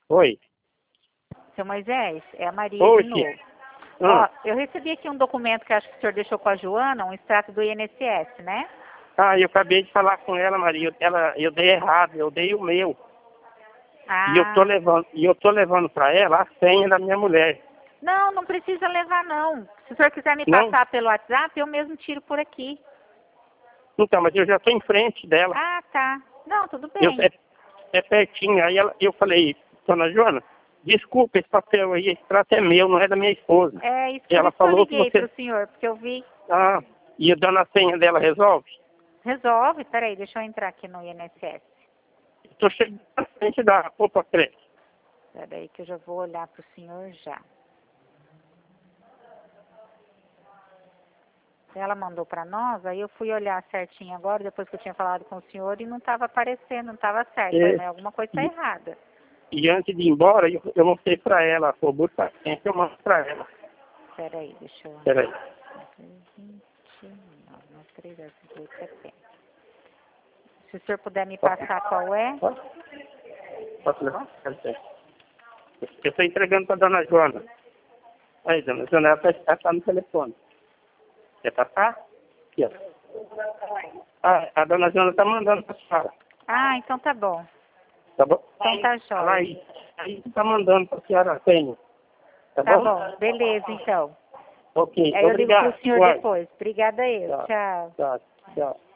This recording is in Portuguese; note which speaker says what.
Speaker 1: Oi.
Speaker 2: Seu Moisés, é a Maria
Speaker 1: Oi,
Speaker 2: de novo.
Speaker 1: tia.
Speaker 2: Ó, eu recebi aqui um documento que acho que o senhor deixou com a Joana, um extrato do INSS, né?
Speaker 1: Eu acabei de falar com ela, Maria. Eu dei errado, eu dei o meu.
Speaker 2: Ah,
Speaker 1: E eu tô levando para ela a senha da minha mulher.
Speaker 2: não precisa levar não. Se o senhor quiser me
Speaker 1: Não?
Speaker 2: passar pelo WhatsApp, eu mesmo tiro por aqui.
Speaker 1: Então, mas eu já tô em frente dela.
Speaker 2: Ah, tá. Não, tudo
Speaker 1: Eu,
Speaker 2: bem.
Speaker 1: é pertinho. Aí eu falei, dona Joana, desculpa, esse papel aí, esse trato é meu, não é da minha esposa.
Speaker 2: É isso,
Speaker 1: E
Speaker 2: por
Speaker 1: ela
Speaker 2: isso que eu
Speaker 1: falou que
Speaker 2: liguei
Speaker 1: você...
Speaker 2: para o senhor, porque eu vi.
Speaker 1: Ah, e dando a senha dela resolve?
Speaker 2: Resolve, peraí, deixa eu entrar aqui no INSS.
Speaker 1: Estou chegando na frente da Poupa Creche.
Speaker 2: Peraí que eu já vou olhar para o senhor já. Ela mandou para nós, aí eu fui olhar certinho agora, depois que eu tinha falado com o senhor, e não estava aparecendo, não estava certo. Falei, mas alguma coisa está errada.
Speaker 1: E antes de ir embora, eu mostrei para ela, por busca senha, eu mostro para ela.
Speaker 2: Peraí, deixa eu...
Speaker 1: Peraí.
Speaker 2: 29, se o senhor puder me passar qual é?
Speaker 1: Posso levar? Eu estou entregando para a dona Joana. Aí, dona Joana, ela está no telefone. Quer passar? Aqui, ó. A dona Joana está mandando para a senhora.
Speaker 2: Ah, então tá bom.
Speaker 1: Tá bom?
Speaker 2: Então tá jóia.
Speaker 1: Aí está mandando para a senhora a senha. Tá
Speaker 2: Tá
Speaker 1: bom?
Speaker 2: bom, beleza então.
Speaker 1: Ok,
Speaker 2: Aí eu ligo
Speaker 1: obrigado.
Speaker 2: pro senhor
Speaker 1: Uai.
Speaker 2: depois. Obrigada eu.
Speaker 1: Tchau,
Speaker 2: Tchau.
Speaker 1: tchau, tchau.